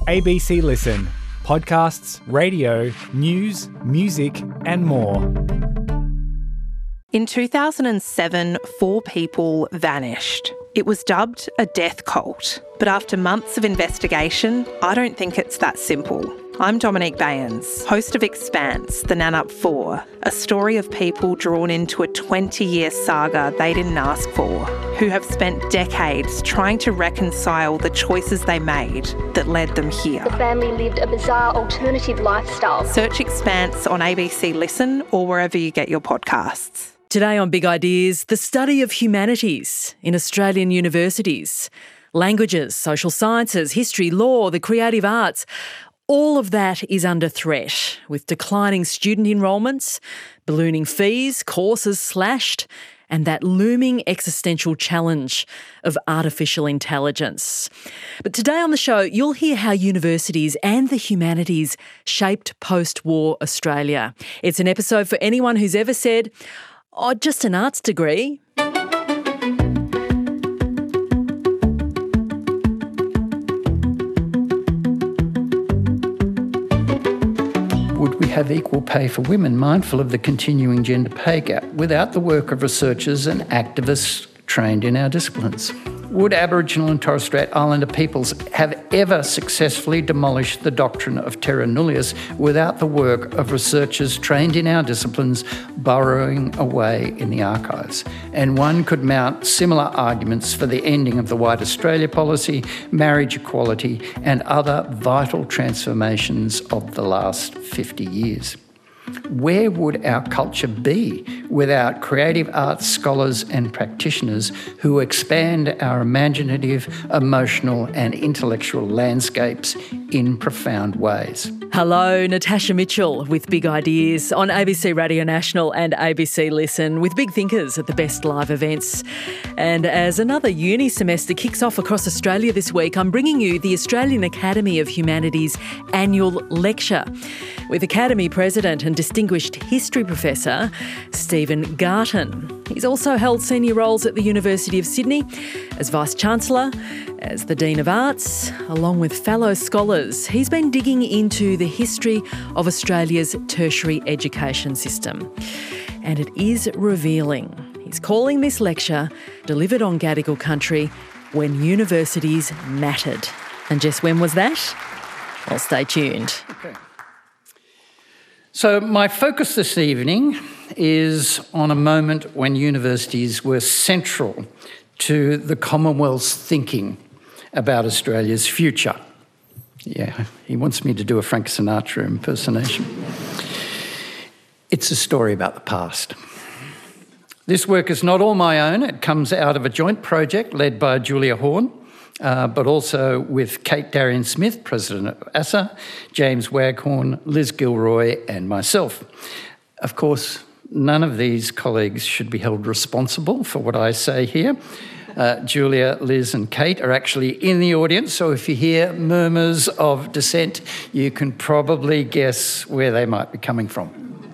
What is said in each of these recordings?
ABC Listen. Podcasts, radio, news, music and more. In 2007, 4 people vanished. It was dubbed a death cult. But after months of investigation, I don't think it's that simple. I'm Dominique Bayens, host of Expanse, the Nannup 4, a story of people drawn into a 20-year saga they didn't ask for, who have spent decades trying to reconcile the choices they made that led them here. The family lived a bizarre alternative lifestyle. Search Expanse on ABC Listen or wherever you get your podcasts. Today on Big Ideas, the study of humanities in Australian universities. Languages, social sciences, history, law, the creative arts. All of that is under threat, with declining student enrolments, ballooning fees, courses slashed, and that looming existential challenge of artificial intelligence. But today on the show, you'll hear how universities and the humanities shaped post-war Australia. It's an episode for anyone who's ever said, "Oh, just an arts degree." Would we have equal pay for women, mindful of the continuing gender pay gap, without the work of researchers and activists trained in our disciplines? Would Aboriginal and Torres Strait Islander peoples have ever successfully demolished the doctrine of terra nullius without the work of researchers trained in our disciplines burrowing away in the archives? And one could mount similar arguments for the ending of the White Australia policy, marriage equality, and other vital transformations of the last 50 years. Where would our culture be without creative arts scholars and practitioners who expand our imaginative, emotional and intellectual landscapes in profound ways? Hello, Natasha Mitchell with Big Ideas on ABC Radio National and ABC Listen, with big thinkers at the best live events. And as another uni semester kicks off across Australia this week, I'm bringing you the Australian Academy of Humanities annual lecture with Academy President and Distinguished History Professor Stephen Garton. He's also held senior roles at the University of Sydney as Vice-Chancellor, as the Dean of Arts, along with fellow scholars. He's been digging into the history of Australia's tertiary education system. And it is revealing. He's calling this lecture, delivered on Gadigal country, When Universities Mattered. And just when was that? Well, stay tuned. Okay. So my focus this evening is on a moment when universities were central to the Commonwealth's thinking about Australia's future. Yeah, he wants me to do a Frank Sinatra impersonation. It's a story about the past. This work is not all my own. It comes out of a joint project led by Julia Horn, but also with Kate Darien-Smith, President of ASA, James Waghorn, Liz Gilroy and myself. Of course, none of these colleagues should be held responsible for what I say here. Julia, Liz and Kate are actually in the audience, so if you hear murmurs of dissent, you can probably guess where they might be coming from.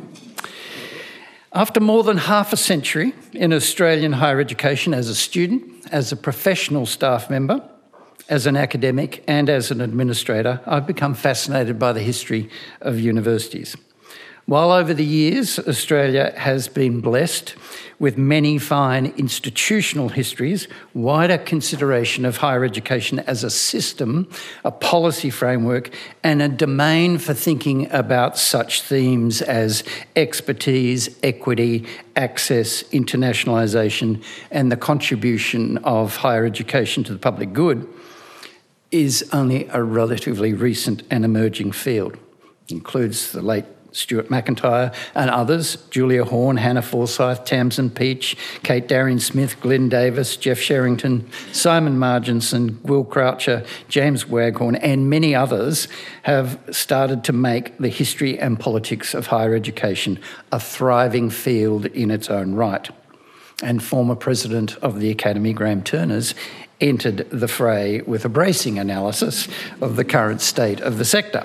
After more than half a century in Australian higher education as a student, as a professional staff member, as an academic and as an administrator, I've become fascinated by the history of universities. While over the years Australia has been blessed with many fine institutional histories, wider consideration of higher education as a system, a policy framework, and a domain for thinking about such themes as expertise, equity, access, internationalisation, and the contribution of higher education to the public good is only a relatively recent and emerging field. It includes the late Stuart McIntyre and others, Julia Horn, Hannah Forsyth, Tamsin Peach, Kate Darien-Smith, Glenn Davis, Jeff Sherrington, Simon Marginson, Will Croucher, James Waghorn and many others have started to make the history and politics of higher education a thriving field in its own right. And former President of the Academy, Graham Turners, entered the fray with a bracing analysis of the current state of the sector.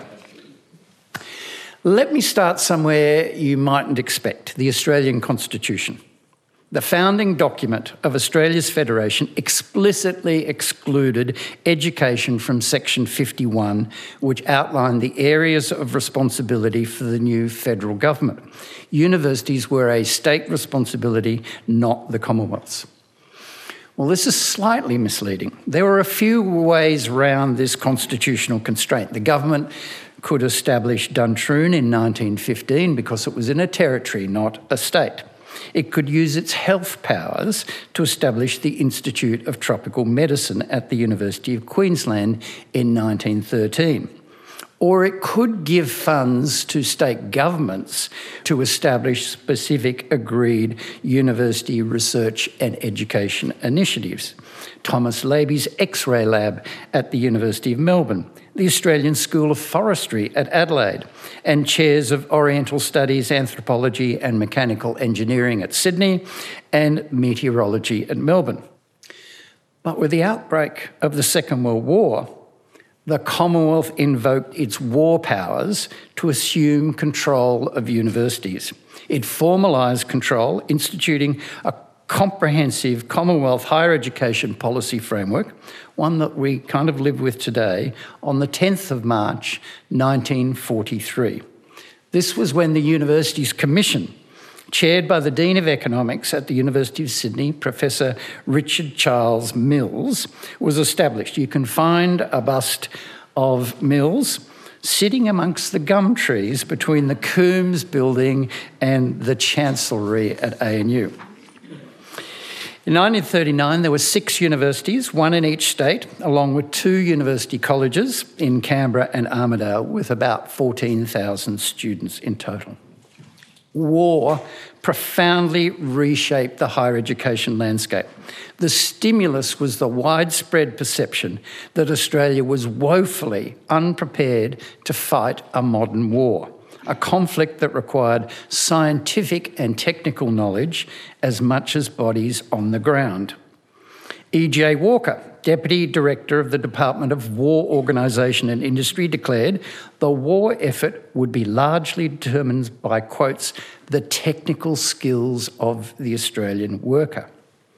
Let me start somewhere you mightn't expect, the Australian Constitution. The founding document of Australia's Federation explicitly excluded education from Section 51, which outlined the areas of responsibility for the new federal government. Universities were a state responsibility, not the Commonwealth's. Well, this is slightly misleading. There were a few ways around this constitutional constraint. The government could establish Duntroon in 1915 because it was in a territory, not a state. It could use its health powers to establish the Institute of Tropical Medicine at the University of Queensland in 1913. Or it could give funds to state governments to establish specific agreed university research and education initiatives. Thomas Laby's X-ray lab at the University of Melbourne, the Australian School of Forestry at Adelaide, and chairs of Oriental Studies, Anthropology and Mechanical Engineering at Sydney, and Meteorology at Melbourne. But with the outbreak of the Second World War, the Commonwealth invoked its war powers to assume control of universities. It formalised control, instituting a comprehensive Commonwealth higher education policy framework, one that we kind of live with today, on the 10th of March 1943. This was when the Universities Commission, chaired by the Dean of Economics at the University of Sydney, Professor Richard Charles Mills, was established. You can find a bust of Mills sitting amongst the gum trees between the Coombs building and the Chancellery at ANU. In 1939, there were 6 universities, one in each state, along with 2 university colleges in Canberra and Armidale, with about 14,000 students in total. War profoundly reshaped the higher education landscape. The stimulus was the widespread perception that Australia was woefully unprepared to fight a modern war, a conflict that required scientific and technical knowledge as much as bodies on the ground. E.J. Walker, Deputy Director of the Department of War Organisation and Industry, declared the war effort would be largely determined by, quotes, the technical skills of the Australian worker.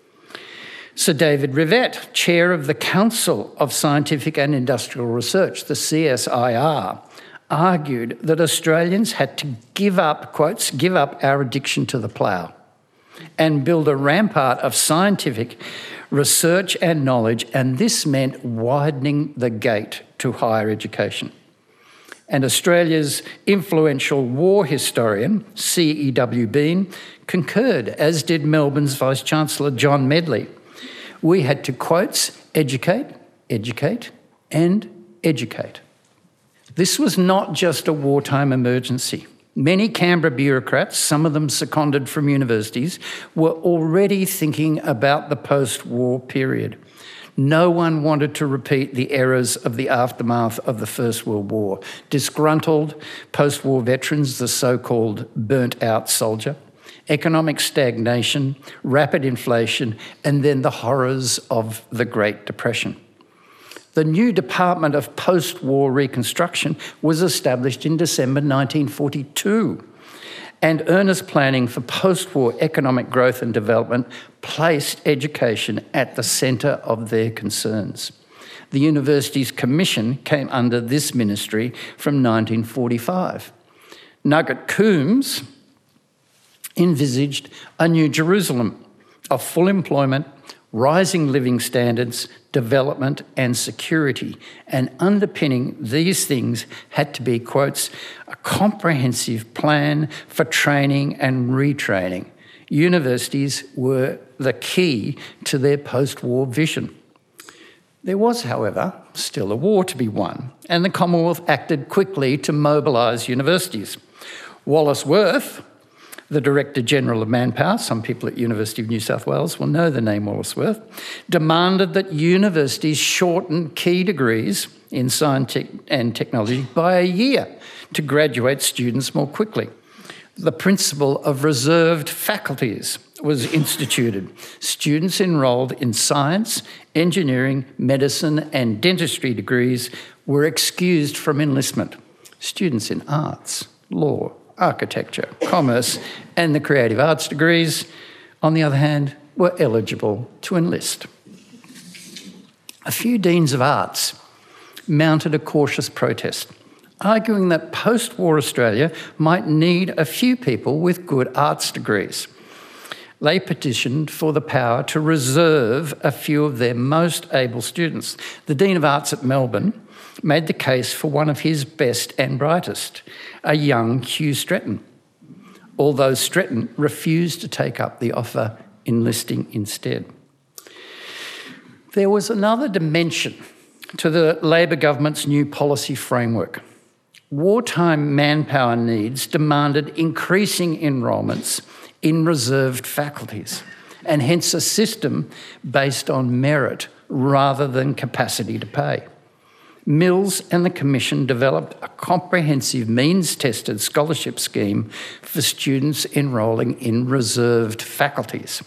Sir David Rivett, Chair of the Council of Scientific and Industrial Research, the CSIR, argued that Australians had to give up, quotes, give up our addiction to the plough and build a rampart of scientific research and knowledge, and this meant widening the gate to higher education. And Australia's influential war historian, C.E.W. Bean, concurred, as did Melbourne's Vice-Chancellor John Medley. We had to, quotes, educate, educate and educate. This was not just a wartime emergency. Many Canberra bureaucrats, some of them seconded from universities, were already thinking about the post-war period. No one wanted to repeat the errors of the aftermath of the First World War. Disgruntled post-war veterans, the so-called burnt-out soldier, economic stagnation, rapid inflation, and then the horrors of the Great Depression. The new Department of Post-War Reconstruction was established in December 1942, and earnest planning for post-war economic growth and development placed education at the centre of their concerns. The Universities Commission came under this ministry from 1945. Nugget Coombs envisaged a new Jerusalem of full employment, rising living standards, development and security. And underpinning these things had to be, quotes, a comprehensive plan for training and retraining. Universities were the key to their post-war vision. There was, however, still a war to be won, and the Commonwealth acted quickly to mobilise universities. Wallace Wirth, the Director General of Manpower, some people at University of New South Wales will know the name Wallace Wirth, demanded that universities shorten key degrees in science and technology by a year to graduate students more quickly. The principle of reserved faculties was instituted. Students enrolled in science, engineering, medicine and dentistry degrees were excused from enlistment. Students in arts, law, architecture, commerce and the creative arts degrees, on the other hand, were eligible to enlist. A few deans of arts mounted a cautious protest, arguing that post-war Australia might need a few people with good arts degrees. They petitioned for the power to reserve a few of their most able students. The Dean of Arts at Melbourne made the case for one of his best and brightest, a young Hugh Stretton, although Stretton refused to take up the offer, enlisting instead. There was another dimension to the Labor government's new policy framework. Wartime manpower needs demanded increasing enrolments in reserved faculties, and hence a system based on merit rather than capacity to pay. Mills and the Commission developed a comprehensive means-tested scholarship scheme for students enrolling in reserved faculties.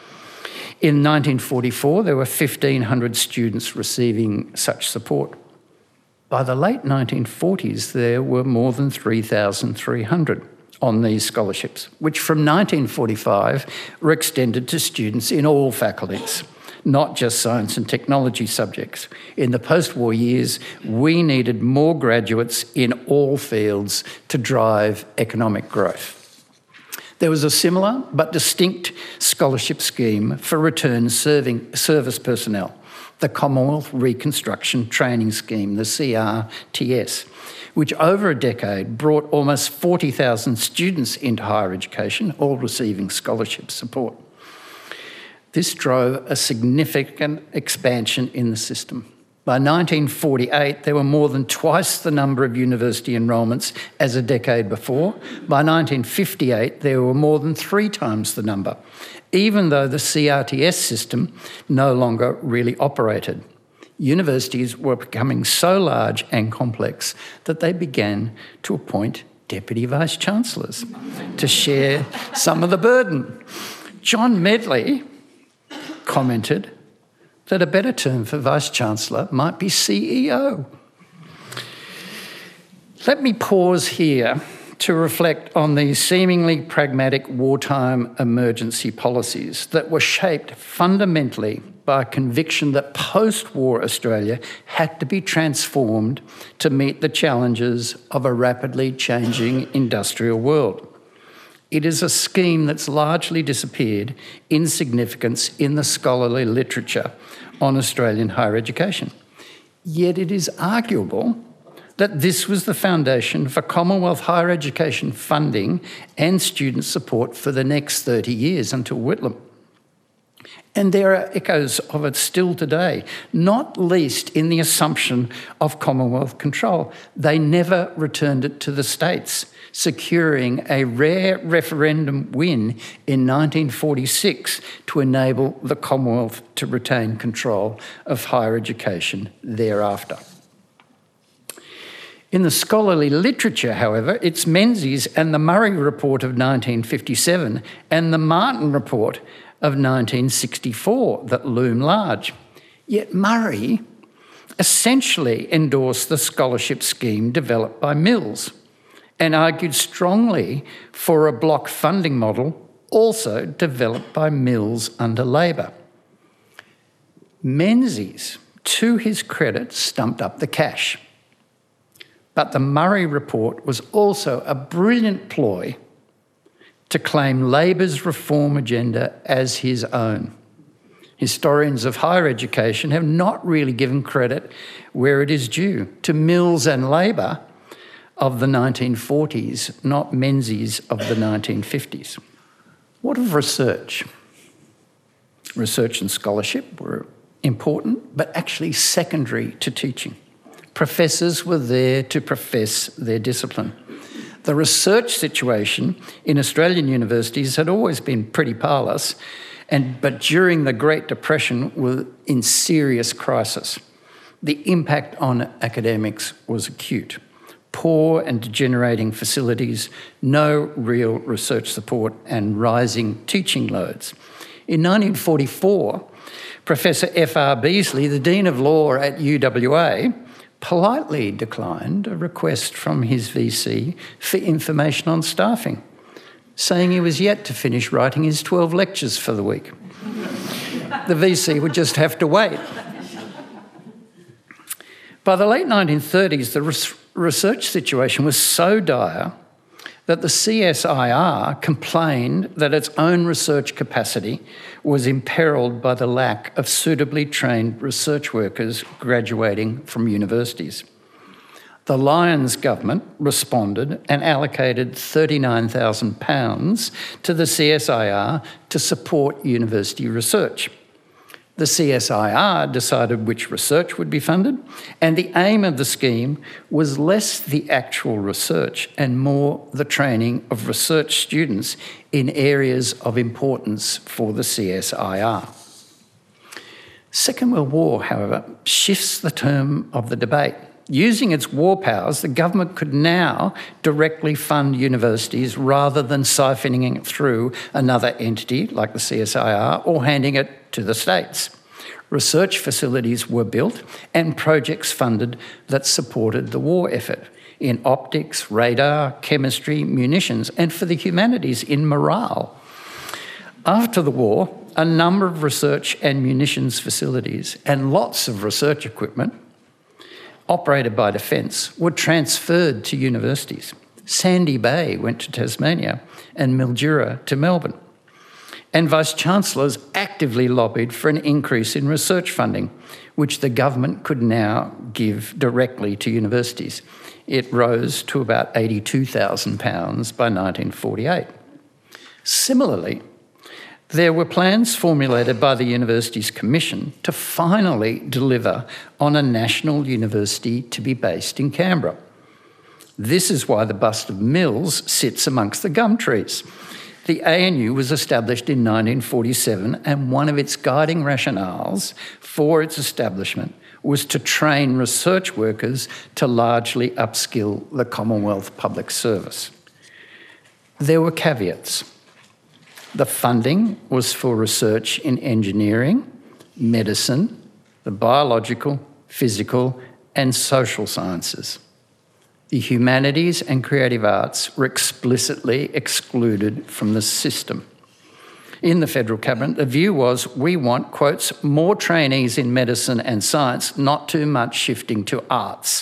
In 1944, there were 1,500 students receiving such support. By the late 1940s, there were more than 3,300 on these scholarships, which from 1945 were extended to students in all faculties, not just science and technology subjects. In the post-war years, we needed more graduates in all fields to drive economic growth. There was a similar but distinct scholarship scheme for return service personnel, the Commonwealth Reconstruction Training Scheme, the CRTS, which over a decade brought almost 40,000 students into higher education, all receiving scholarship support. This drove a significant expansion in the system. By 1948, there were more than twice the number of university enrolments as a decade before. By 1958, there were more than 3 times the number, even though the CRTS system no longer really operated. Universities were becoming so large and complex that they began to appoint deputy vice-chancellors to share some of the burden. John Medley commented that a better term for vice-chancellor might be CEO. Let me pause here to reflect on these seemingly pragmatic wartime emergency policies that were shaped fundamentally by a conviction that post-war Australia had to be transformed to meet the challenges of a rapidly changing industrial world. It is a scheme that's largely disappeared in significance in the scholarly literature on Australian higher education. Yet it is arguable that this was the foundation for Commonwealth higher education funding and student support for the next 30 years until Whitlam. And there are echoes of it still today, not least in the assumption of Commonwealth control. They never returned it to the states, securing a rare referendum win in 1946 to enable the Commonwealth to retain control of higher education thereafter. In the scholarly literature, however, it's Menzies and the Murray Report of 1957 and the Martin Report of 1964 that loom large. Yet Murray essentially endorsed the scholarship scheme developed by Mills and argued strongly for a block funding model also developed by Mills under Labor. Menzies, to his credit, stumped up the cash. But the Murray Report was also a brilliant ploy to claim Labor's reform agenda as his own. Historians of higher education have not really given credit where it is due to Mills and Labor of the 1940s, not Menzies of the 1950s. What of research? Research and scholarship were important, but actually secondary to teaching. Professors were there to profess their discipline. The research situation in Australian universities had always been pretty parlous, but during the Great Depression were in serious crisis. The impact on academics was acute. Poor and degenerating facilities, no real research support, and rising teaching loads. In 1944, Professor F.R. Beasley, the Dean of Law at UWA, politely declined a request from his VC for information on staffing, saying he was yet to finish writing his 12 lectures for the week. The VC would just have to wait. By the late 1930s, the research situation was so dire that the CSIR complained that its own research capacity was imperilled by the lack of suitably trained research workers graduating from universities. The Lyons government responded and allocated £39,000 to the CSIR to support university research. The CSIR decided which research would be funded, and the aim of the scheme was less the actual research and more the training of research students in areas of importance for the CSIR. Second World War, however, shifts the term of the debate. Using its war powers, the government could now directly fund universities rather than siphoning it through another entity like the CSIR or handing it to the states. Research facilities were built and projects funded that supported the war effort in optics, radar, chemistry, munitions, and for the humanities in morale. After the war, a number of research and munitions facilities and lots of research equipment operated by Defence were transferred to universities. Sandy Bay went to Tasmania and Mildura to Melbourne. And Vice-Chancellors actively lobbied for an increase in research funding, which the government could now give directly to universities. It rose to about £82,000 by 1948. Similarly, there were plans formulated by the Universities Commission to finally deliver on a national university to be based in Canberra. This is why the bust of Mills sits amongst the gum trees. The ANU was established in 1947, and one of its guiding rationales for its establishment was to train research workers to largely upskill the Commonwealth public service. There were caveats. The funding was for research in engineering, medicine, the biological, physical, and social sciences. The humanities and creative arts were explicitly excluded from the system. In the federal cabinet, the view was, we want, quotes, more trainees in medicine and science, not too much shifting to arts.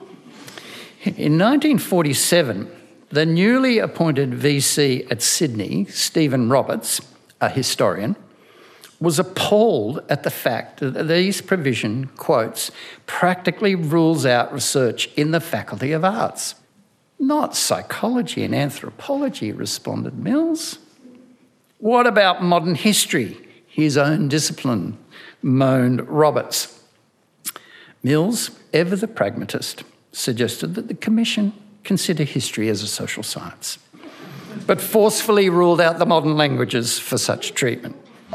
In 1947, the newly appointed VC at Sydney, Stephen Roberts, a historian, was appalled at the fact that these provision, quotes, practically rules out research in the Faculty of Arts. Not psychology and anthropology, responded Mills. What about modern history, his own discipline, moaned Roberts. Mills, ever the pragmatist, suggested that the Commission consider history as a social science, but forcefully ruled out the modern languages for such treatment.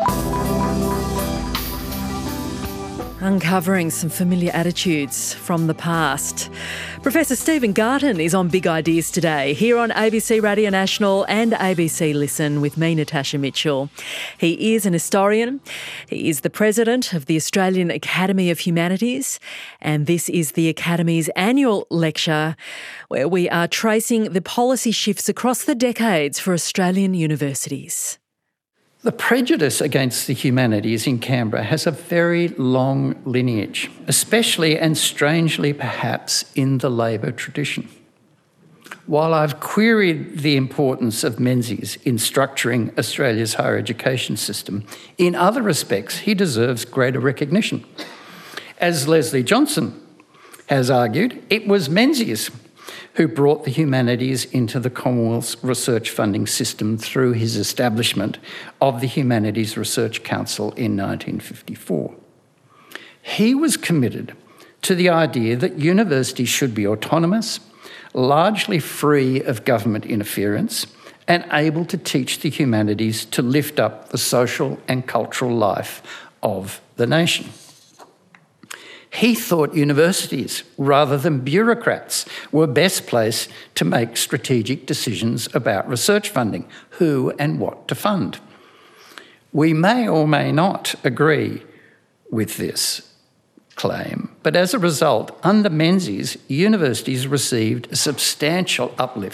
Uncovering some familiar attitudes from the past. Professor Stephen Garton is on Big Ideas today, here on ABC Radio National and ABC Listen with me, Natasha Mitchell. He is an historian. He is the president of the Australian Academy of Humanities, and this is the Academy's annual lecture where we are tracing the policy shifts across the decades for Australian universities. The prejudice against the humanities in Canberra has a very long lineage, especially and strangely perhaps in the Labor tradition. While I've queried the importance of Menzies in structuring Australia's higher education system, in other respects he deserves greater recognition. As Leslie Johnson has argued, it was Menzies who brought the humanities into the Commonwealth's research funding system through his establishment of the Humanities Research Council in 1954. He was committed to the idea that universities should be autonomous, largely free of government interference, and able to teach the humanities to lift up the social and cultural life of the nation. He thought universities, rather than bureaucrats, were best placed to make strategic decisions about research funding, who and what to fund. We may or may not agree with this claim, but as a result, under Menzies, universities received a substantial uplift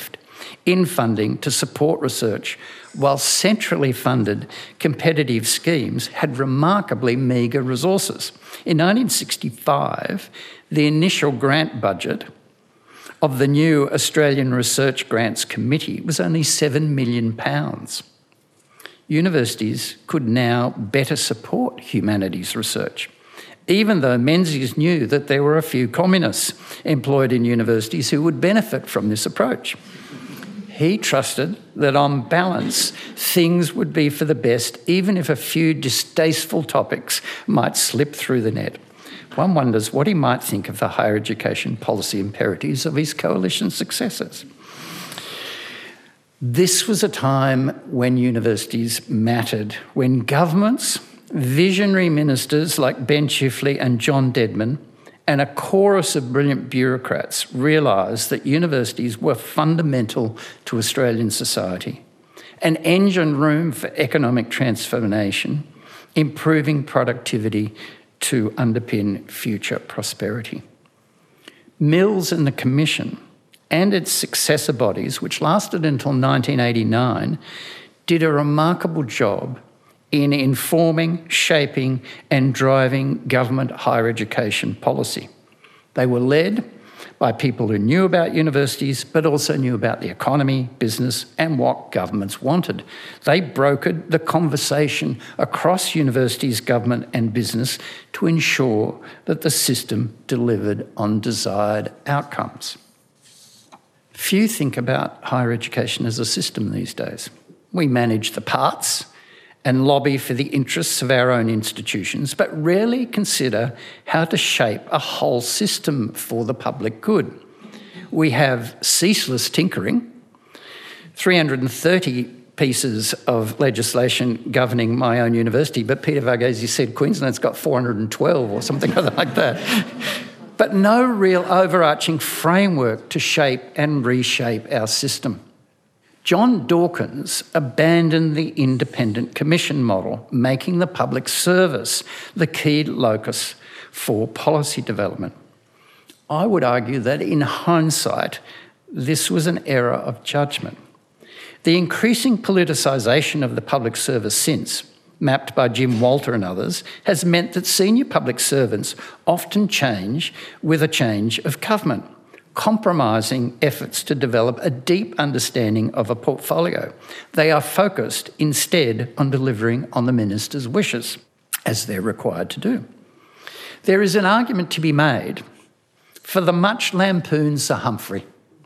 in funding to support research, while centrally funded competitive schemes had remarkably meagre resources. In 1965, the initial grant budget of the new Australian Research Grants Committee was only £7 million. Universities could now better support humanities research, even though Menzies knew that there were a few communists employed in universities who would benefit from this approach. He trusted that on balance, things would be for the best, even if a few distasteful topics might slip through the net. One wonders what he might think of the higher education policy imperatives of his coalition successors. This was a time when universities mattered, when governments, visionary ministers like Ben Chifley and John Dedman, and a chorus of brilliant bureaucrats realised that universities were fundamental to Australian society, an engine room for economic transformation, improving productivity to underpin future prosperity. Mills and the Commission and its successor bodies, which lasted until 1989, did a remarkable job in informing, shaping and driving government higher education policy. They were led by people who knew about universities but also knew about the economy, business and what governments wanted. They brokered the conversation across universities, government and business to ensure that the system delivered on desired outcomes. Few think about higher education as a system these days. We manage the parts and lobby for the interests of our own institutions, but rarely consider how to shape a whole system for the public good. We have ceaseless tinkering, 330 pieces of legislation governing my own university, but Peter Varghese said Queensland's got 412 or something like that. But no real overarching framework to shape and reshape our system. John Dawkins abandoned the independent commission model, making the public service the key locus for policy development. I would argue that in hindsight, this was an error of judgment. The increasing politicisation of the public service since, mapped by Jim Walter and others, has meant that senior public servants often change with a change of government, compromising efforts to develop a deep understanding of a portfolio. They are focused instead on delivering on the minister's wishes, as they're required to do. There is an argument to be made for the much lampooned Sir Humphrey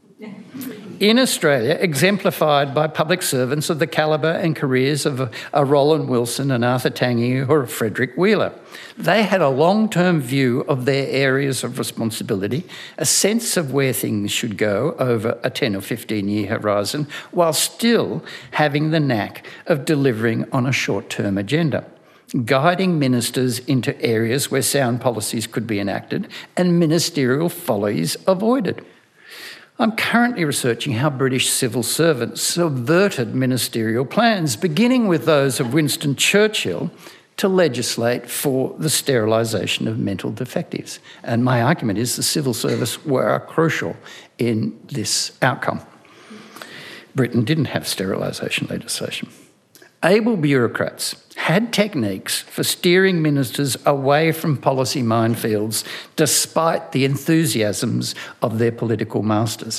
in Australia, exemplified by public servants of the calibre and careers of a Roland Wilson, an Arthur Tangi or a Frederick Wheeler. They had a long-term view of their areas of responsibility, a sense of where things should go over a 10 or 15-year horizon, while still having the knack of delivering on a short-term agenda, guiding ministers into areas where sound policies could be enacted and ministerial follies avoided. I'm currently researching how British civil servants subverted ministerial plans, beginning with those of Winston Churchill, to legislate for the sterilisation of mental defectives. And my argument is the civil service were crucial in this outcome. Britain didn't have sterilisation legislation. Able bureaucrats had techniques for steering ministers away from policy minefields despite the enthusiasms of their political masters.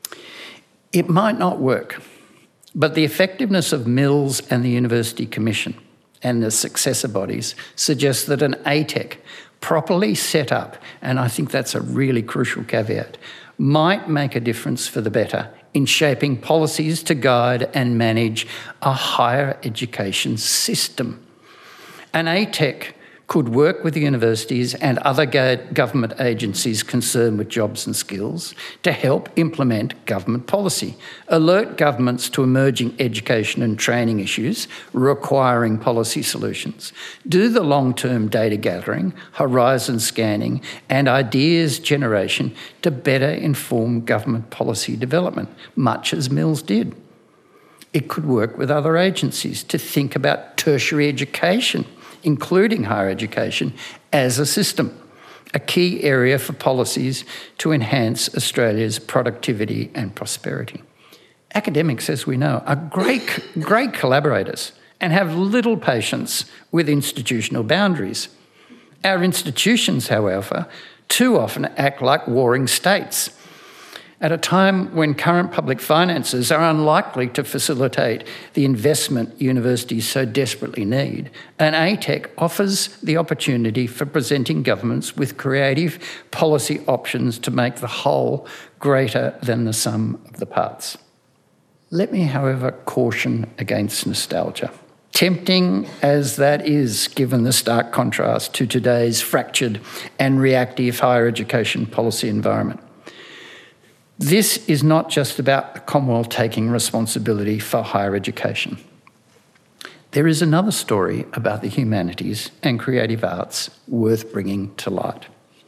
It might not work, but the effectiveness of Mills and the University Commission and the successor bodies suggests that an ATEC properly set up, and I think that's a really crucial caveat, might make a difference for the better in shaping policies to guide and manage a higher education system. An ATEC could work with the universities and other government agencies concerned with jobs and skills to help implement government policy, alert governments to emerging education and training issues requiring policy solutions, do the long-term data gathering, horizon scanning and ideas generation to better inform government policy development, much as Mills did. It could work with other agencies to think about tertiary education, including higher education, as a system, a key area for policies to enhance Australia's productivity and prosperity. Academics, as we know, are great collaborators and have little patience with institutional boundaries. Our institutions, however, too often act like warring states. At a time when current public finances are unlikely to facilitate the investment universities so desperately need, an ATEC offers the opportunity for presenting governments with creative policy options to make the whole greater than the sum of the parts. Let me, however, caution against nostalgia. Tempting as that is, given the stark contrast to today's fractured and reactive higher education policy environment. This is not just about the Commonwealth taking responsibility for higher education. There is another story about the humanities and creative arts worth bringing to light.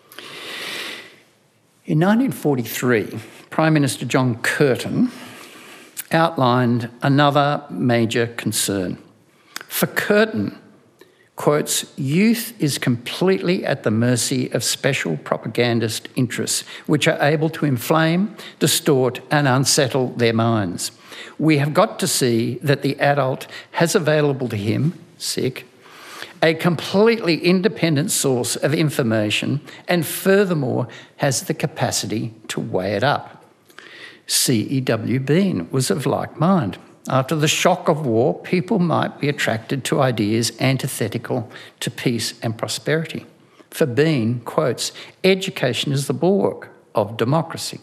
In 1943, Prime Minister John Curtin outlined another major concern. For Curtin, quotes, youth is completely at the mercy of special propagandist interests, which are able to inflame, distort and unsettle their minds. We have got to see that the adult has available to him, sick, a completely independent source of information and furthermore has the capacity to weigh it up. C.E.W. Bean was of like mind. After the shock of war, people might be attracted to ideas antithetical to peace and prosperity. For Bean, quotes, education is the bulwark of democracy.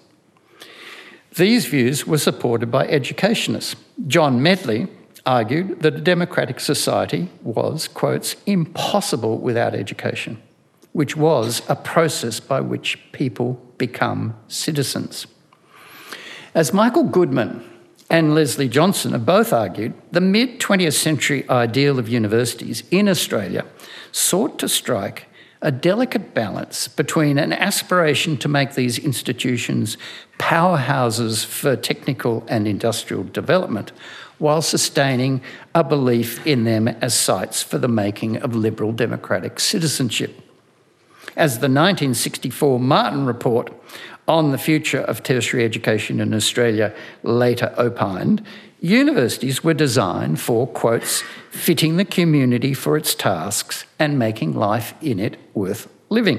These views were supported by educationists. John Medley argued that a democratic society was, quotes, impossible without education, which was a process by which people become citizens. As Michael Goodman and Leslie Johnson have both argued, the mid-20th century ideal of universities in Australia sought to strike a delicate balance between an aspiration to make these institutions powerhouses for technical and industrial development while sustaining a belief in them as sites for the making of liberal democratic citizenship. As the 1964 Martin Report on the future of tertiary education in Australia later opined, universities were designed for, quotes, fitting the community for its tasks and making life in it worth living.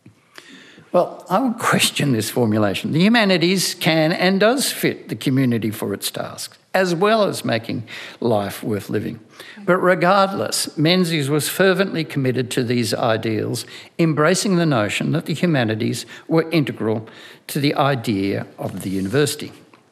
Well, I would question this formulation. The humanities can and does fit the community for its tasks, as well as making life worth living. But regardless, Menzies was fervently committed to these ideals, embracing the notion that the humanities were integral to the idea of the university.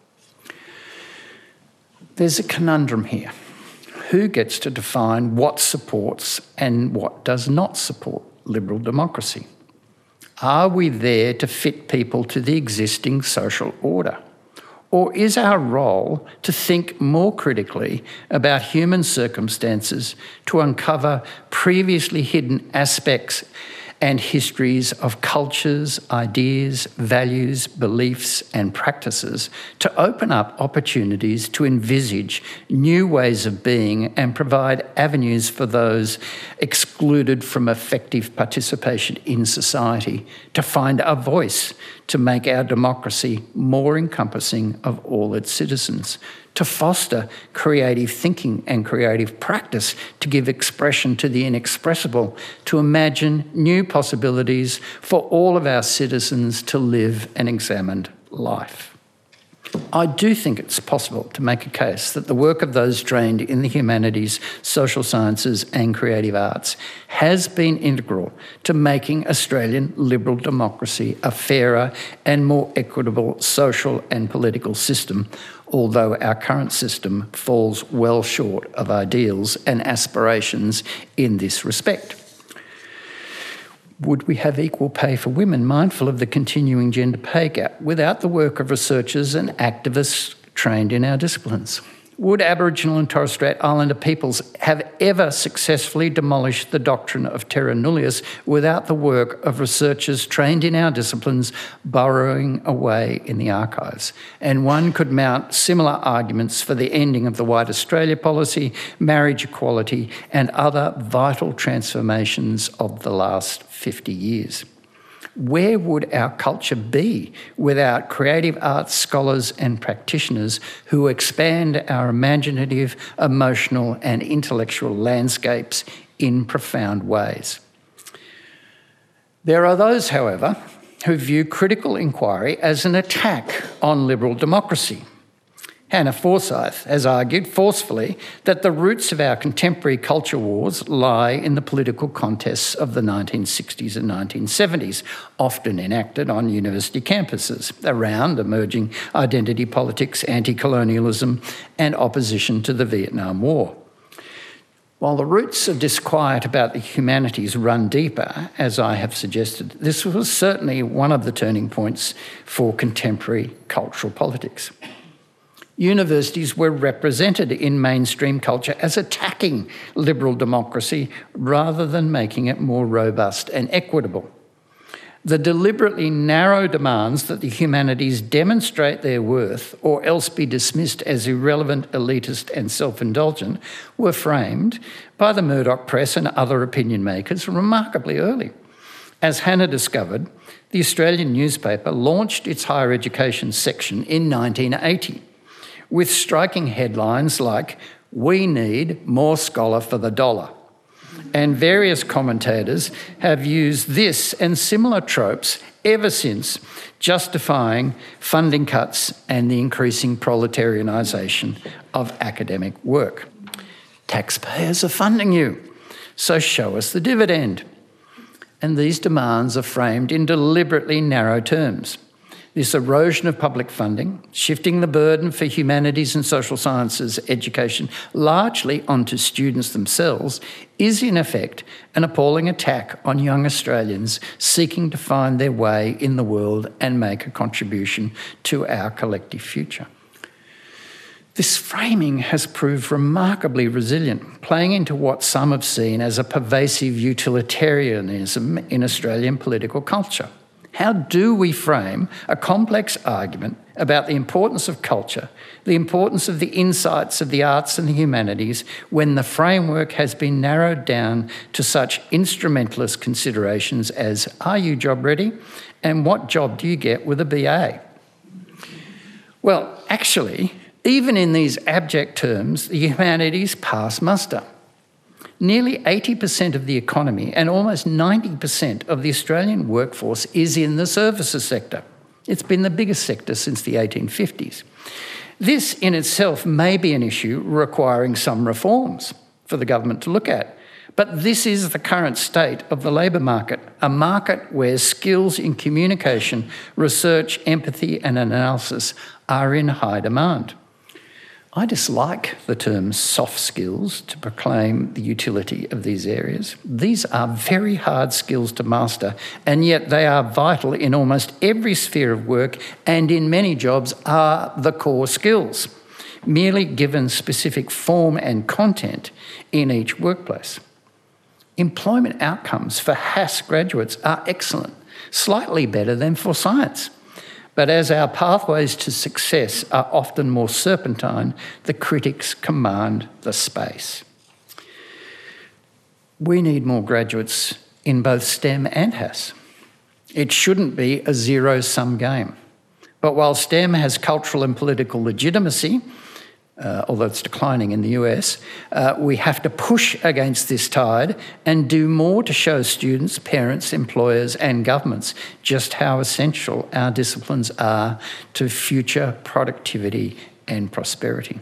There's a conundrum here. Who gets to define what supports and what does not support liberal democracy? Are we there to fit people to the existing social order? Or is our role to think more critically about human circumstances to uncover previously hidden aspects and histories of cultures, ideas, values, beliefs and practices to open up opportunities to envisage new ways of being and provide avenues for those excluded from effective participation in society to find a voice to make our democracy more encompassing of all its citizens, to foster creative thinking and creative practice, to give expression to the inexpressible, to imagine new possibilities for all of our citizens to live an examined life. I do think it's possible to make a case that the work of those trained in the humanities, social sciences and creative arts has been integral to making Australian liberal democracy a fairer and more equitable social and political system, although our current system falls well short of ideals and aspirations in this respect. Would we have equal pay for women, mindful of the continuing gender pay gap, without the work of researchers and activists trained in our disciplines? Would Aboriginal and Torres Strait Islander peoples have ever successfully demolished the doctrine of terra nullius without the work of researchers trained in our disciplines burrowing away in the archives? And one could mount similar arguments for the ending of the White Australia policy, marriage equality, and other vital transformations of the last 50 years. Where would our culture be without creative arts scholars and practitioners who expand our imaginative, emotional and intellectual landscapes in profound ways? There are those, however, who view critical inquiry as an attack on liberal democracy. Hannah Forsyth has argued forcefully that the roots of our contemporary culture wars lie in the political contests of the 1960s and 1970s, often enacted on university campuses around emerging identity politics, anti-colonialism and opposition to the Vietnam War. While the roots of disquiet about the humanities run deeper, as I have suggested, this was certainly one of the turning points for contemporary cultural politics. Universities were represented in mainstream culture as attacking liberal democracy rather than making it more robust and equitable. The deliberately narrow demands that the humanities demonstrate their worth or else be dismissed as irrelevant, elitist and self-indulgent were framed by the Murdoch press and other opinion makers remarkably early. As Hannah discovered, the Australian newspaper launched its higher education section in 1980 with striking headlines like, "We need more scholar for the dollar." And various commentators have used this and similar tropes ever since, justifying funding cuts and the increasing proletarianisation of academic work. Taxpayers are funding you, so show us the dividend. And these demands are framed in deliberately narrow terms. This erosion of public funding, shifting the burden for humanities and social sciences education largely onto students themselves, is in effect an appalling attack on young Australians seeking to find their way in the world and make a contribution to our collective future. This framing has proved remarkably resilient, playing into what some have seen as a pervasive utilitarianism in Australian political culture. How do we frame a complex argument about the importance of culture, the importance of the insights of the arts and the humanities, when the framework has been narrowed down to such instrumentalist considerations as, are you job ready? And what job do you get with a BA? Well, actually, even in these abject terms, the humanities pass muster. Nearly 80% of the economy and almost 90% of the Australian workforce is in the services sector. It's been the biggest sector since the 1850s. This in itself may be an issue requiring some reforms for the government to look at. But this is the current state of the labour market, a market where skills in communication, research, empathy and analysis are in high demand. I dislike the term soft skills to proclaim the utility of these areas. These are very hard skills to master, and yet they are vital in almost every sphere of work and in many jobs are the core skills, merely given specific form and content in each workplace. Employment outcomes for HASS graduates are excellent, slightly better than for science. But as our pathways to success are often more serpentine, the critics command the space. We need more graduates in both STEM and HASS. It shouldn't be a zero-sum game. But while STEM has cultural and political legitimacy, although it's declining in the US, we have to push against this tide and do more to show students, parents, employers and governments just how essential our disciplines are to future productivity and prosperity.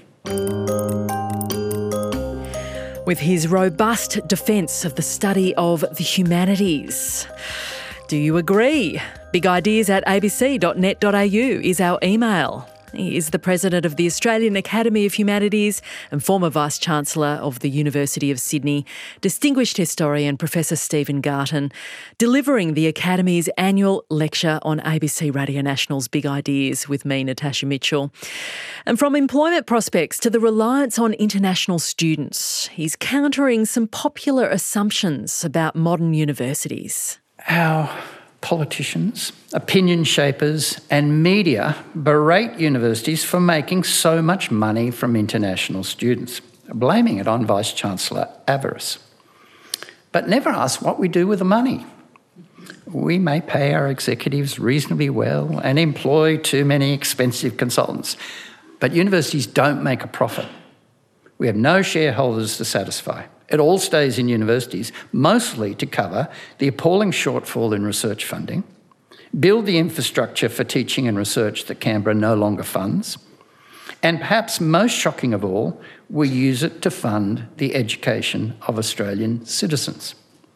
With his robust defence of the study of the humanities. Do you agree? bigideas@abc.net.au is our email. He is the President of the Australian Academy of Humanities and former Vice-Chancellor of the University of Sydney, Distinguished Historian Professor Stephen Garton, delivering the Academy's annual lecture on ABC Radio National's Big Ideas with me, Natasha Mitchell. And from employment prospects to the reliance on international students, he's countering some popular assumptions about modern universities. Our politicians, opinion shapers and media berate universities for making so much money from international students, blaming it on Vice-Chancellor avarice. But never ask what we do with the money. We may pay our executives reasonably well and employ too many expensive consultants, but universities don't make a profit. We have no shareholders to satisfy. It all stays in universities, mostly to cover the appalling shortfall in research funding, build the infrastructure for teaching and research that Canberra no longer funds, and perhaps most shocking of all, we use it to fund the education of Australian citizens.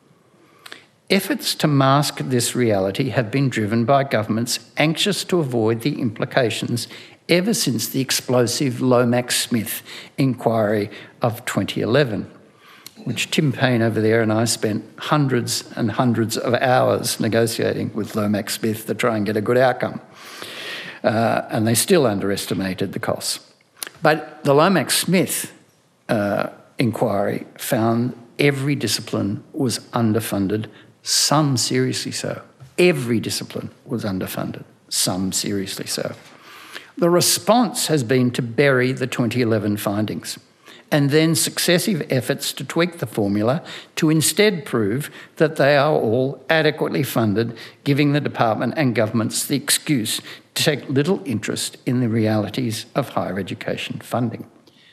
Efforts to mask this reality have been driven by governments anxious to avoid the implications ever since the explosive Lomax Smith inquiry of 2011, which Tim Payne over there and I spent hundreds and hundreds of hours negotiating with Lomax Smith to try and get a good outcome. And they still underestimated the costs. But the Lomax Smith inquiry found every discipline was underfunded, some seriously so. Every discipline was underfunded, some seriously so. The response has been to bury the 2011 findings and then successive efforts to tweak the formula to instead prove that they are all adequately funded, giving the department and governments the excuse to take little interest in the realities of higher education funding.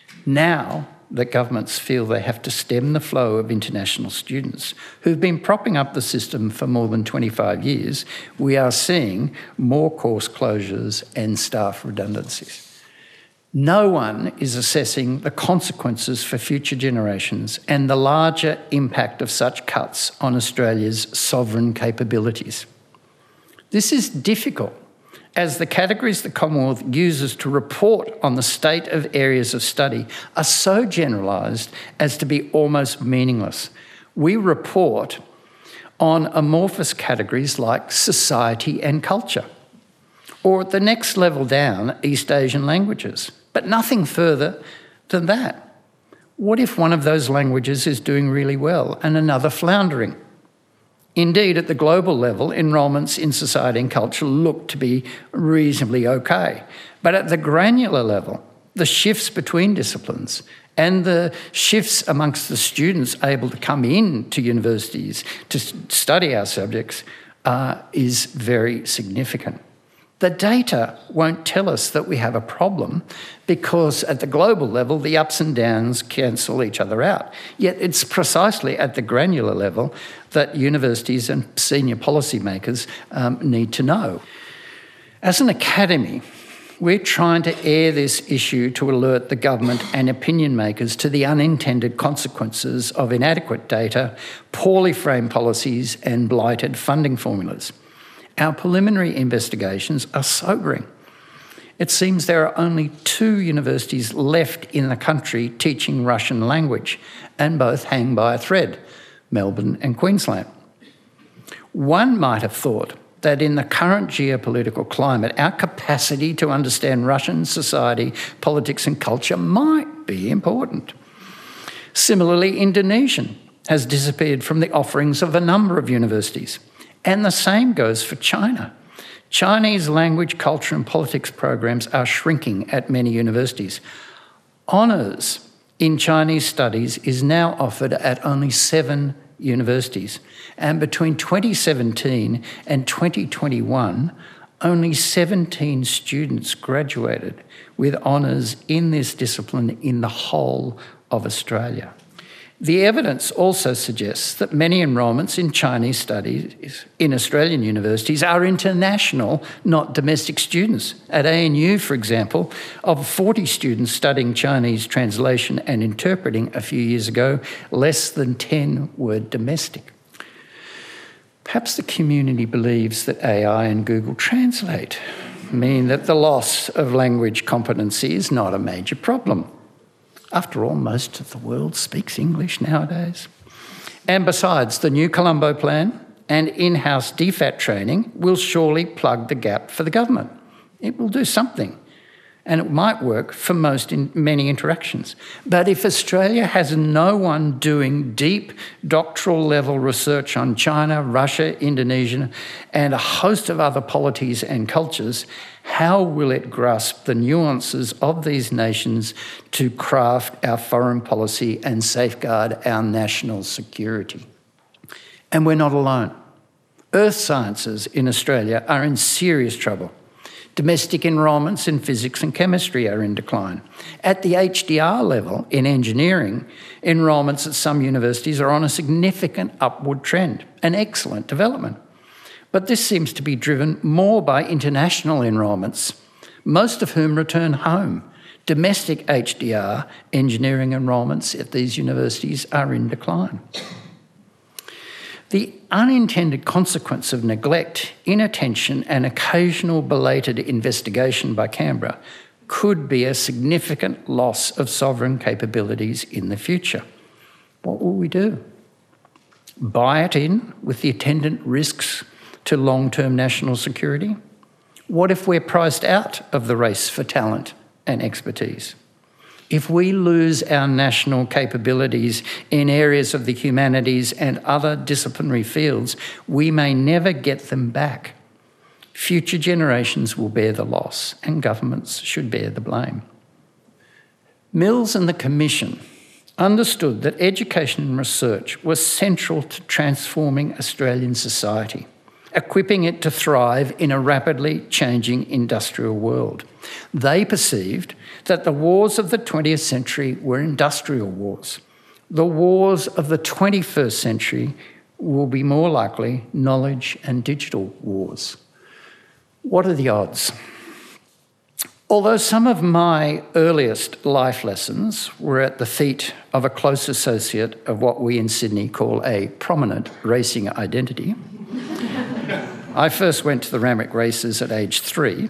Now that governments feel they have to stem the flow of international students who've been propping up the system for more than 25 years, we are seeing more course closures and staff redundancies. No one is assessing the consequences for future generations and the larger impact of such cuts on Australia's sovereign capabilities. This is difficult, as the categories the Commonwealth uses to report on the state of areas of study are so generalised as to be almost meaningless. We report on amorphous categories like society and culture, or at the next level down, East Asian languages, but nothing further than that. What if one of those languages is doing really well and another floundering? Indeed, at the global level, enrolments in society and culture look to be reasonably okay. But at the granular level, the shifts between disciplines and the shifts amongst the students able to come in to universities to study our subjects is very significant. The data won't tell us that we have a problem because at the global level, the ups and downs cancel each other out. Yet it's precisely at the granular level that universities and senior policymakers need to know. As an academy, we're trying to air this issue to alert the government and opinion makers to the unintended consequences of inadequate data, poorly framed policies and blighted funding formulas. Our preliminary investigations are sobering. It seems there are only 2 universities left in the country teaching Russian language, and both hang by a thread, Melbourne and Queensland. One might have thought that in the current geopolitical climate, our capacity to understand Russian society, politics and culture might be important. Similarly, Indonesian has disappeared from the offerings of a number of universities. And the same goes for China. Chinese language, culture and politics programs are shrinking at many universities. Honours in Chinese studies is now offered at only 7 universities. And between 2017 and 2021, only 17 students graduated with honours in this discipline in the whole of Australia. The evidence also suggests that many enrolments in Chinese studies in Australian universities are international, not domestic students. At ANU, for example, of 40 students studying Chinese translation and interpreting a few years ago, less than 10 were domestic. Perhaps the community believes that AI and Google Translate mean that the loss of language competency is not a major problem. After all, most of the world speaks English nowadays. And besides, the new Colombo plan and in-house DFAT training will surely plug the gap for the government. It will do something, and it might work for many interactions. But if Australia has no one doing deep doctoral level research on China, Russia, Indonesia, and a host of other polities and cultures, how will it grasp the nuances of these nations to craft our foreign policy and safeguard our national security? And we're not alone. Earth sciences in Australia are in serious trouble. Domestic enrolments in physics and chemistry are in decline. At the HDR level in engineering, enrolments at some universities are on a significant upward trend, an excellent development. But this seems to be driven more by international enrolments, most of whom return home. Domestic HDR engineering enrolments at these universities are in decline. The unintended consequence of neglect, inattention and occasional belated investigation by Canberra could be a significant loss of sovereign capabilities in the future. What will we do? Buy it in with the attendant risks to long-term national security? What if we're priced out of the race for talent and expertise? If we lose our national capabilities in areas of the humanities and other disciplinary fields, we may never get them back. Future generations will bear the loss, and governments should bear the blame. Mills and the Commission understood that education and research was central to transforming Australian society, equipping it to thrive in a rapidly changing industrial world. They perceived that the wars of the 20th century were industrial wars. The wars of the 21st century will be more likely knowledge and digital wars. What are the odds? Although some of my earliest life lessons were at the feet of a close associate of what we in Sydney call a prominent racing identity, I first went to the Randwick races at age 3.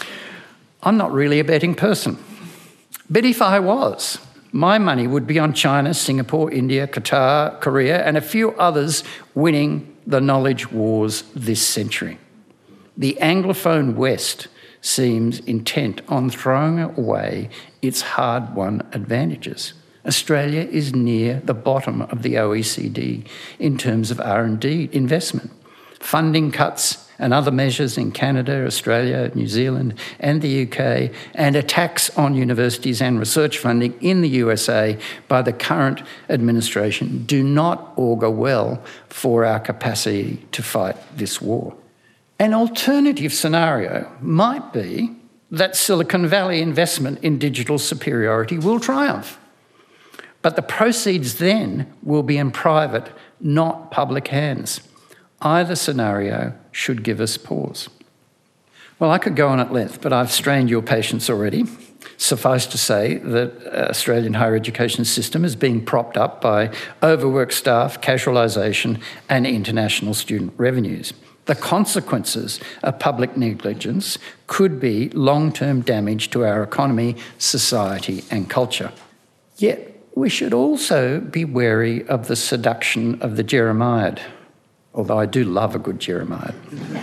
I'm not really a betting person. But if I was, my money would be on China, Singapore, India, Qatar, Korea, and a few others winning the knowledge wars this century. The Anglophone West seems intent on throwing away its hard-won advantages. Australia is near the bottom of the OECD in terms of R&D investment. Funding cuts and other measures in Canada, Australia, New Zealand and the UK, and attacks on universities and research funding in the USA by the current administration do not augur well for our capacity to fight this war. An alternative scenario might be that Silicon Valley investment in digital superiority will triumph. But the proceeds then will be in private, not public hands. Either scenario should give us pause. Well, I could go on at length, but I've strained your patience already. Suffice to say that Australian higher education system is being propped up by overworked staff, casualisation and international student revenues. The consequences of public negligence could be long-term damage to our economy, society and culture. Yet we should also be wary of the seduction of the Jeremiad, although I do love a good Jeremiad.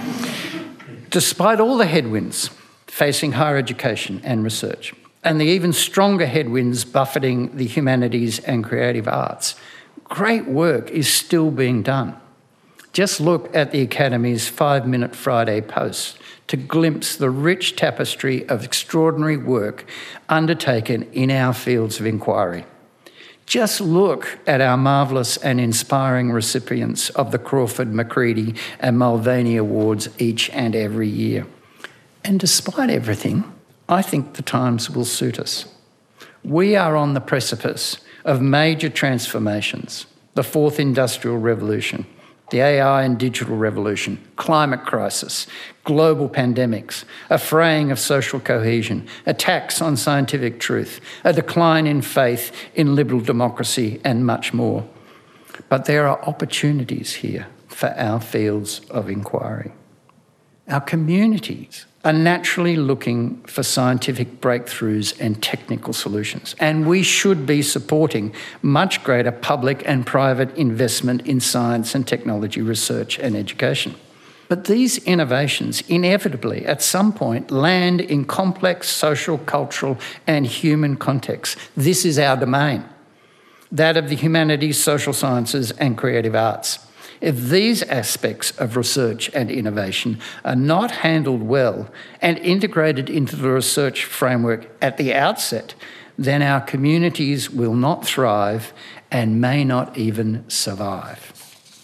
Despite all the headwinds facing higher education and research, and the even stronger headwinds buffeting the humanities and creative arts, great work is still being done. Just look at the Academy's 5-Minute Friday posts to glimpse the rich tapestry of extraordinary work undertaken in our fields of inquiry. Just look at our marvellous and inspiring recipients of the Crawford, Macready and Mulvaney Awards each and every year. And despite everything, I think the times will suit us. We are on the precipice of major transformations: the fourth industrial revolution, the AI and digital revolution, climate crisis, global pandemics, a fraying of social cohesion, attacks on scientific truth, a decline in faith in liberal democracy, and much more. But there are opportunities here for our fields of inquiry. Our communities are naturally looking for scientific breakthroughs and technical solutions, and we should be supporting much greater public and private investment in science and technology research and education. But these innovations inevitably, at some point, land in complex social, cultural and human contexts. This is our domain, that of the humanities, social sciences and creative arts. If these aspects of research and innovation are not handled well and integrated into the research framework at the outset, then our communities will not thrive and may not even survive.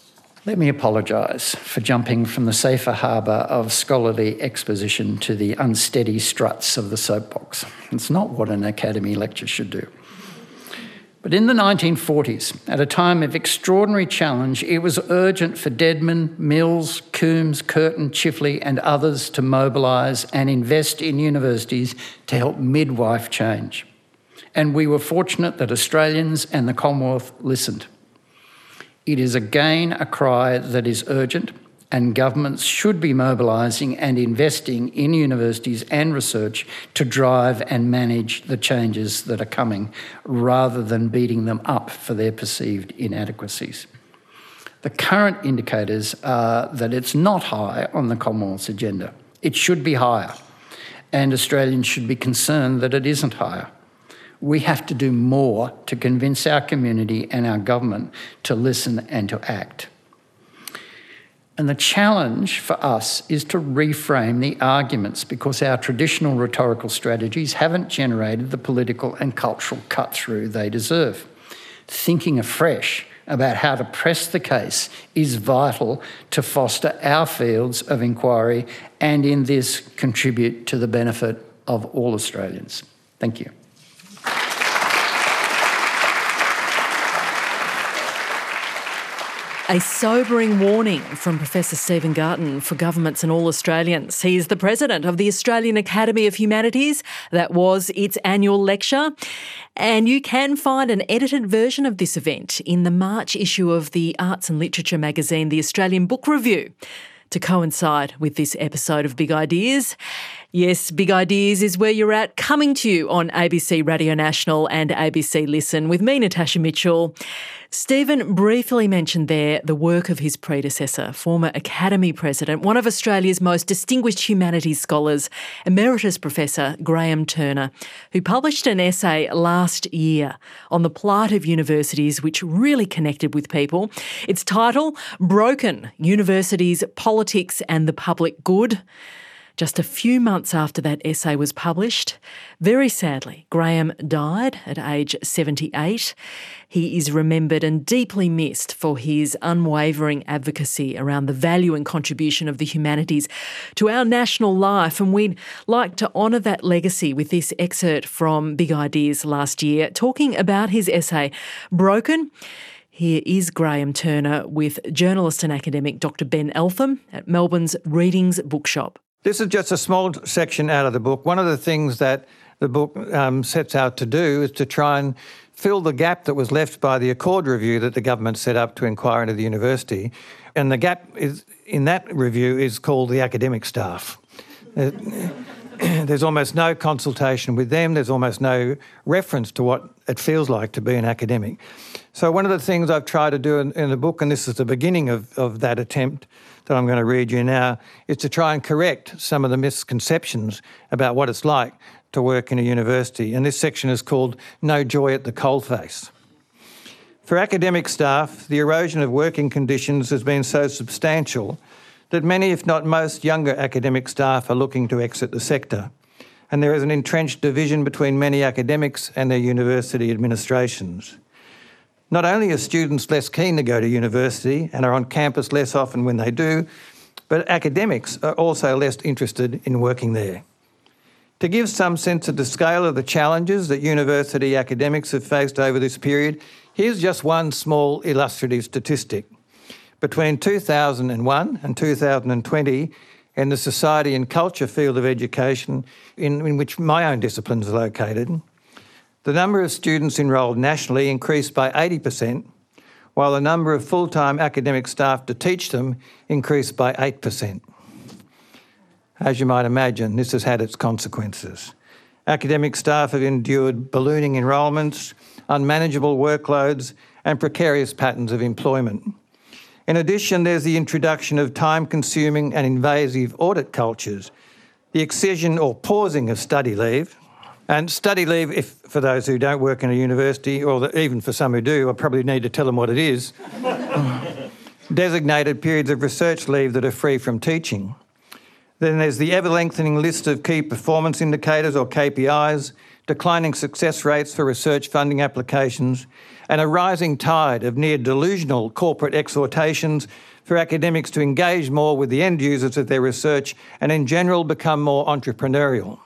Let me apologise for jumping from the safer harbour of scholarly exposition to the unsteady struts of the soapbox. It's not what an academy lecture should do. But in the 1940s, at a time of extraordinary challenge, it was urgent for Deadman, Mills, Coombs, Curtin, Chifley and others to mobilise and invest in universities to help midwife change. And we were fortunate that Australians and the Commonwealth listened. It is again a cry that is urgent, and governments should be mobilising and investing in universities and research to drive and manage the changes that are coming, rather than beating them up for their perceived inadequacies. The current indicators are that it's not high on the Commonwealth's agenda. It should be higher, and Australians should be concerned that it isn't higher. We have to do more to convince our community and our government to listen and to act. And the challenge for us is to reframe the arguments, because our traditional rhetorical strategies haven't generated the political and cultural cut-through they deserve. Thinking afresh about how to press the case is vital to foster our fields of inquiry and in this contribute to the benefit of all Australians. Thank you. A sobering warning from Professor Stephen Garton for governments and all Australians. He is the president of the Australian Academy of Humanities. That was its annual lecture. And you can find an edited version of this event in the March issue of the Arts and Literature magazine, the Australian Book Review, to coincide with this episode of Big Ideas. Yes, Big Ideas is where you're at, coming to you on ABC Radio National and ABC Listen with me, Natasha Mitchell. Stephen briefly mentioned there the work of his predecessor, former Academy President, one of Australia's most distinguished humanities scholars, Emeritus Professor Graham Turner, who published an essay last year on the plight of universities which really connected with people. Its title, Broken: Universities, Politics and the Public Good. Just a few months after that essay was published, very sadly, Graham died at age 78. He is remembered and deeply missed for his unwavering advocacy around the value and contribution of the humanities to our national life, and we'd like to honour that legacy with this excerpt from Big Ideas last year, talking about his essay, Broken. Here is Graham Turner with journalist and academic Dr Ben Eltham at Melbourne's Readings Bookshop. This is just a small section out of the book. One of the things that the book sets out to do is to try and fill the gap that was left by the Accord review that the government set up to inquire into the university. And the gap is in that review is called the academic staff. There's almost no consultation with them. There's almost no reference to what it feels like to be an academic. So one of the things I've tried to do in the book, and this is the beginning of that attempt that I'm going to read you now, is to try and correct some of the misconceptions about what it's like to work in a university. And this section is called No Joy at the Coalface. For academic staff, the erosion of working conditions has been so substantial that many, if not most, younger academic staff are looking to exit the sector. And there is an entrenched division between many academics and their university administrations. Not only are students less keen to go to university and are on campus less often when they do, but academics are also less interested in working there. To give some sense of the scale of the challenges that university academics have faced over this period, here's just one small illustrative statistic. Between 2001 and 2020, in the society and culture field of education, in which my own discipline is located, the number of students enrolled nationally increased by 80%, while the number of full-time academic staff to teach them increased by 8%. As you might imagine, this has had its consequences. Academic staff have endured ballooning enrolments, unmanageable workloads, and precarious patterns of employment. In addition, there's the introduction of time-consuming and invasive audit cultures, the excision or pausing of study leave. And study leave, if for those who don't work in a university, or even for some who do, I probably need to tell them what it is, designated periods of research leave that are free from teaching. Then there's the ever-lengthening list of key performance indicators, or KPIs, declining success rates for research funding applications, and a rising tide of near delusional corporate exhortations for academics to engage more with the end users of their research and in general become more entrepreneurial.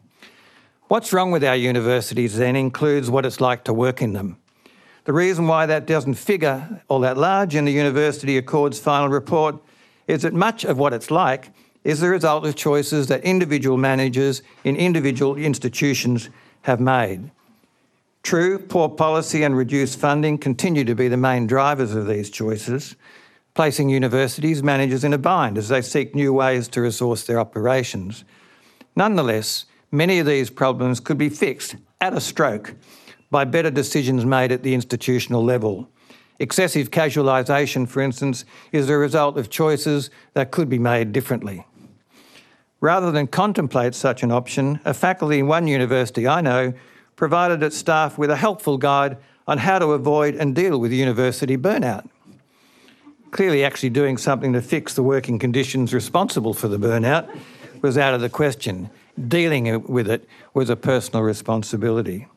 What's wrong with our universities then includes what it's like to work in them. The reason why that doesn't figure all that large in the University Accord's final report is that much of what it's like is the result of choices that individual managers in individual institutions have made. True, poor policy and reduced funding continue to be the main drivers of these choices, placing universities managers in a bind as they seek new ways to resource their operations. Nonetheless, many of these problems could be fixed at a stroke by better decisions made at the institutional level. Excessive casualisation, for instance, is the result of choices that could be made differently. Rather than contemplate such an option, a faculty in one university I know provided its staff with a helpful guide on how to avoid and deal with university burnout. Clearly, actually doing something to fix the working conditions responsible for the burnout was out of the question. Dealing with it was a personal responsibility.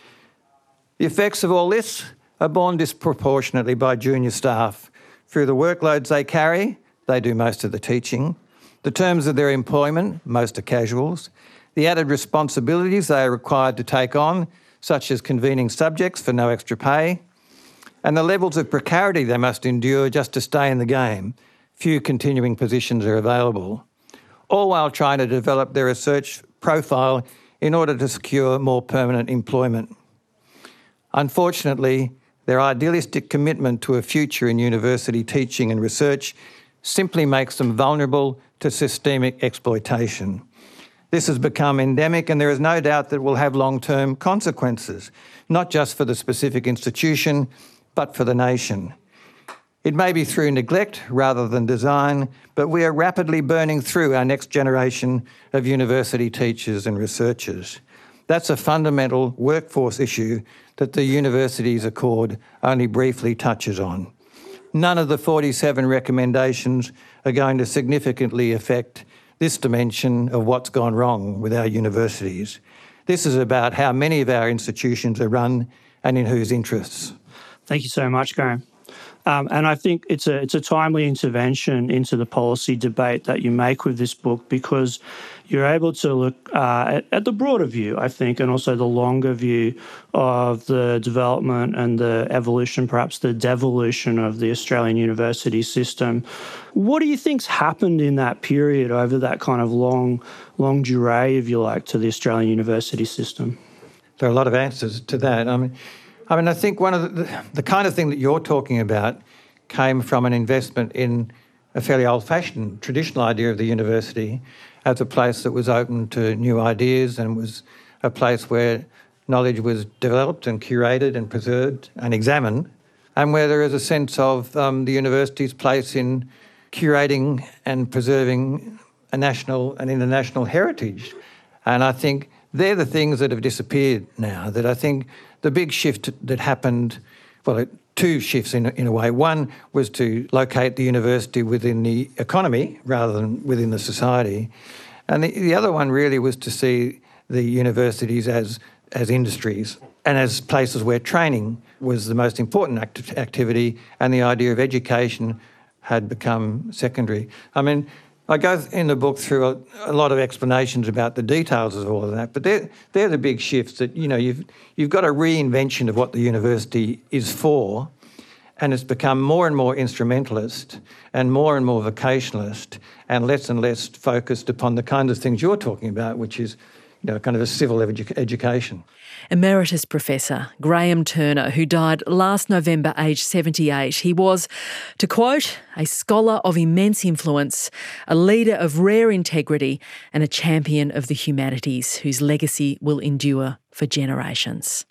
The effects of all this are borne disproportionately by junior staff. Through the workloads they carry, they do most of the teaching, the terms of their employment, most are casuals, the added responsibilities they are required to take on, such as convening subjects for no extra pay, and the levels of precarity they must endure just to stay in the game. Few continuing positions are available, all while trying to develop their research profile in order to secure more permanent employment. Unfortunately, their idealistic commitment to a future in university teaching and research simply makes them vulnerable to systemic exploitation. This has become endemic, and there is no doubt that it will have long-term consequences, not just for the specific institution, but for the nation. It may be through neglect rather than design, but we are rapidly burning through our next generation of university teachers and researchers. That's a fundamental workforce issue that the Universities Accord only briefly touches on. None of the 47 recommendations are going to significantly affect this dimension of what's gone wrong with our universities. This is about how many of our institutions are run and in whose interests. Thank you so much, Graham. And I think it's a timely intervention into the policy debate that you make with this book, because you're able to look at the broader view, I think, and also the longer view of the development and the evolution, perhaps the devolution of the Australian university system. What do you think's happened in that period over that kind of long durée, if you like, to the Australian university system? There are a lot of answers to that. I think one of the kind of thing that you're talking about came from an investment in a fairly old-fashioned, traditional idea of the university as a place that was open to new ideas and was a place where knowledge was developed and curated and preserved and examined, and where there is a sense of the university's place in curating and preserving a national and international heritage. And I think they're the things that have disappeared now, that I think the big shift that happened, well, two shifts in a way. One was to locate the university within the economy rather than within the society. And the other one really was to see the universities as industries and as places where training was the most important activity, and the idea of education had become secondary. I go in the book through a lot of explanations about the details of all of that, but they're the big shifts that, you've got a reinvention of what the university is for, and it's become more and more instrumentalist and more vocationalist and less focused upon the kind of things you're talking about, which is kind of a civil education. Emeritus Professor Graham Turner, who died last November aged 78. He was, to quote, a scholar of immense influence, a leader of rare integrity and a champion of the humanities whose legacy will endure for generations.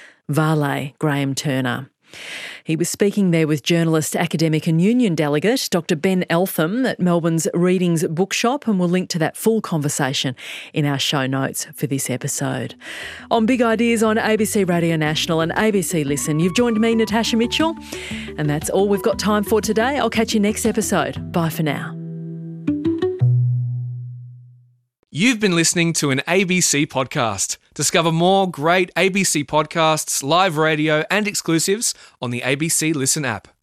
Vale Graham Turner. He was speaking there with journalist, academic and union delegate Dr Ben Eltham at Melbourne's Readings Bookshop, and we'll link to that full conversation in our show notes for this episode. On Big Ideas on ABC Radio National and ABC Listen, you've joined me, Natasha Mitchell, and that's all we've got time for today. I'll catch you next episode. Bye for now. You've been listening to an ABC podcast. Discover more great ABC podcasts, live radio, and exclusives on the ABC Listen app.